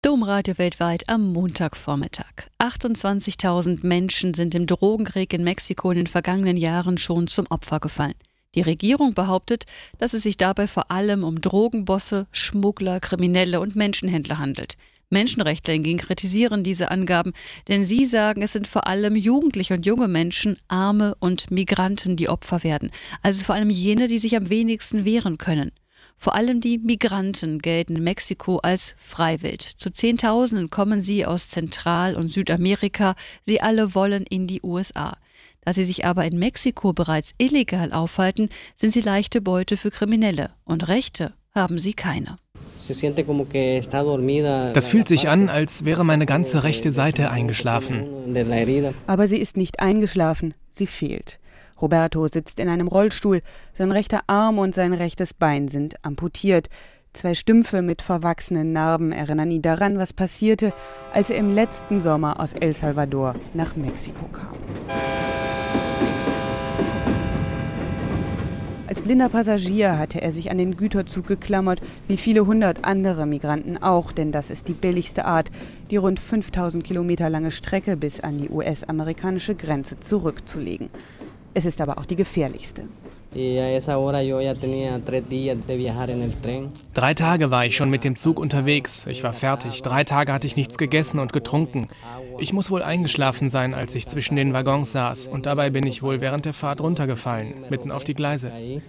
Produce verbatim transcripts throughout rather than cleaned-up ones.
Domradio weltweit am Montagvormittag. achtundzwanzigtausend Menschen sind im Drogenkrieg in Mexiko in den vergangenen Jahren schon zum Opfer gefallen. Die Regierung behauptet, dass es sich dabei vor allem um Drogenbosse, Schmuggler, Kriminelle und Menschenhändler handelt. Menschenrechtler hingegen kritisieren diese Angaben, denn sie sagen, es sind vor allem Jugendliche und junge Menschen, Arme und Migranten, die Opfer werden. Also vor allem jene, die sich am wenigsten wehren können. Vor allem die Migranten gelten in Mexiko als freiwild. Zu Zehntausenden kommen sie aus Zentral- und Südamerika. Sie alle wollen in die U S A. Da sie sich aber in Mexiko bereits illegal aufhalten, sind sie leichte Beute für Kriminelle. Und Rechte haben sie keine. Das fühlt sich an, als wäre meine ganze rechte Seite eingeschlafen. Aber sie ist nicht eingeschlafen, sie fehlt. Roberto sitzt in einem Rollstuhl, sein rechter Arm und sein rechtes Bein sind amputiert. Zwei Stümpfe mit verwachsenen Narben erinnern ihn daran, was passierte, als er im letzten Sommer aus El Salvador nach Mexiko kam. Als blinder Passagier hatte er sich an den Güterzug geklammert, wie viele hundert andere Migranten auch, denn das ist die billigste Art, die rund fünftausend Kilometer lange Strecke bis an die U S-amerikanische Grenze zurückzulegen. Es ist aber auch die gefährlichste. Drei Tage war ich schon mit dem Zug unterwegs. Ich war fertig. Drei Tage hatte ich nichts gegessen und getrunken. Ich muss wohl eingeschlafen sein, als ich zwischen den Waggons saß. Und dabei bin ich wohl während der Fahrt runtergefallen, mitten auf die Gleise.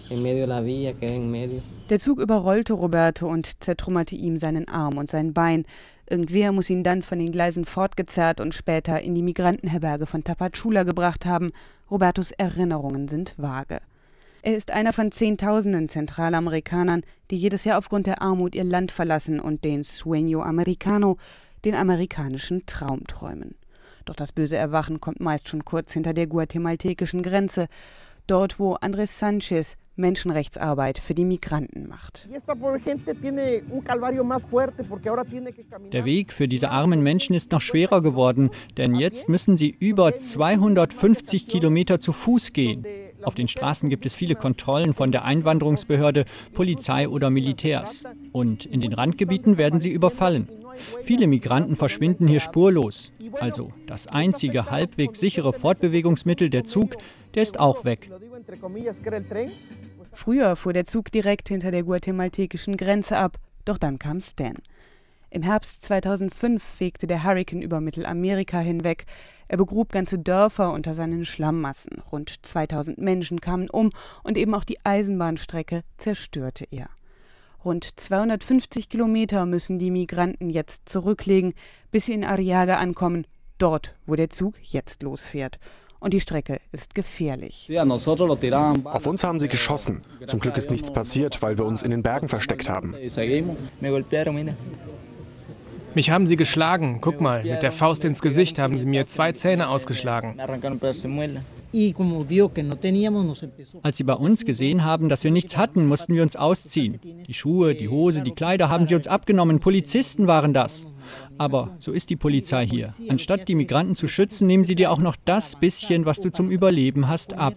Der Zug überrollte Roberto und zertrümmerte ihm seinen Arm und sein Bein. Irgendwer muss ihn dann von den Gleisen fortgezerrt und später in die Migrantenherberge von Tapachula gebracht haben. Robertos Erinnerungen sind vage. Er ist einer von Zehntausenden Zentralamerikanern, die jedes Jahr aufgrund der Armut ihr Land verlassen und den Sueño Americano, den amerikanischen Traum träumen. Doch das böse Erwachen kommt meist schon kurz hinter der guatemaltekischen Grenze, dort wo Andrés Sánchez Menschenrechtsarbeit für die Migranten macht. Der Weg für diese armen Menschen ist noch schwerer geworden, denn jetzt müssen sie über zweihundertfünfzig Kilometer zu Fuß gehen. Auf den Straßen gibt es viele Kontrollen von der Einwanderungsbehörde, Polizei oder Militärs. Und in den Randgebieten werden sie überfallen. Viele Migranten verschwinden hier spurlos. Also das einzige halbwegs sichere Fortbewegungsmittel, der Zug, der ist auch weg. Früher fuhr der Zug direkt hinter der guatemaltekischen Grenze ab, doch dann kam Stan. Im Herbst zweitausendfünf fegte der Hurrikan über Mittelamerika hinweg. Er begrub ganze Dörfer unter seinen Schlammmassen. Rund zweitausend Menschen kamen um und eben auch die Eisenbahnstrecke zerstörte er. Rund zweihundertfünfzig Kilometer müssen die Migranten jetzt zurücklegen, bis sie in Arriaga ankommen, dort, wo der Zug jetzt losfährt. Und die Strecke ist gefährlich. Auf uns haben sie geschossen. Zum Glück ist nichts passiert, weil wir uns in den Bergen versteckt haben. Mich haben sie geschlagen. Guck mal, mit der Faust ins Gesicht haben sie mir zwei Zähne ausgeschlagen. Als sie bei uns gesehen haben, dass wir nichts hatten, mussten wir uns ausziehen. Die Schuhe, die Hose, die Kleider haben sie uns abgenommen. Polizisten waren das. Aber so ist die Polizei hier. Anstatt die Migranten zu schützen, nehmen sie dir auch noch das bisschen, was du zum Überleben hast, ab.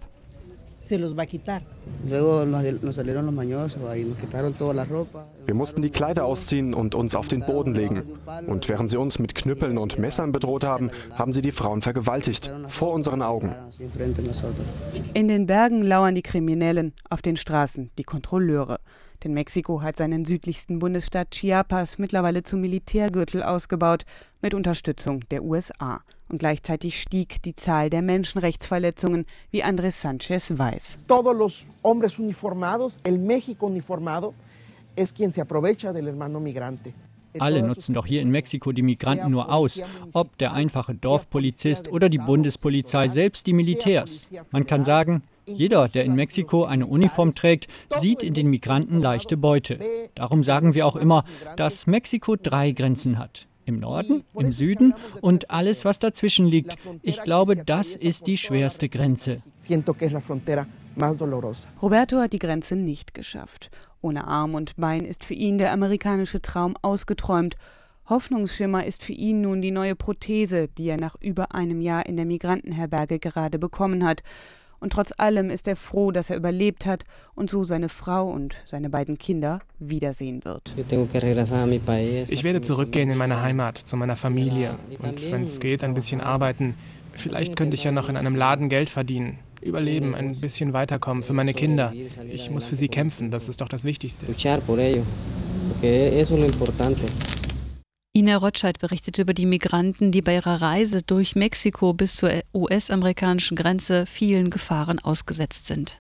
Wir mussten die Kleider ausziehen und uns auf den Boden legen. Und während sie uns mit Knüppeln und Messern bedroht haben, haben sie die Frauen vergewaltigt, vor unseren Augen. In den Bergen lauern die Kriminellen, auf den Straßen die Kontrolleure. Denn Mexiko hat seinen südlichsten Bundesstaat Chiapas mittlerweile zum Militärgürtel ausgebaut, mit Unterstützung der U S A. Und gleichzeitig stieg die Zahl der Menschenrechtsverletzungen, wie Andrés Sánchez weiß. Todos los hombres uniformados, el México uniformado, es quien se aprovecha del hermano migrante. Alle nutzen doch hier in Mexiko die Migranten nur aus, ob der einfache Dorfpolizist oder die Bundespolizei, selbst die Militärs. Man kann sagen, jeder, der in Mexiko eine Uniform trägt, sieht in den Migranten leichte Beute. Darum sagen wir auch immer, dass Mexiko drei Grenzen hat. Im Norden, im Süden und alles, was dazwischen liegt. Ich glaube, das ist die schwerste Grenze. Roberto hat die Grenze nicht geschafft. Ohne Arm und Bein ist für ihn der amerikanische Traum ausgeträumt. Hoffnungsschimmer ist für ihn nun die neue Prothese, die er nach über einem Jahr in der Migrantenherberge gerade bekommen hat. Und trotz allem ist er froh, dass er überlebt hat und so seine Frau und seine beiden Kinder wiedersehen wird. Ich werde zurückgehen in meine Heimat, zu meiner Familie. Und wenn es geht, ein bisschen arbeiten. Vielleicht könnte ich ja noch in einem Laden Geld verdienen. Überleben, ein bisschen weiterkommen für meine Kinder. Ich muss für sie kämpfen, das ist doch das Wichtigste. Ina Rotscheid berichtet über die Migranten, die bei ihrer Reise durch Mexiko bis zur U S-amerikanischen Grenze vielen Gefahren ausgesetzt sind.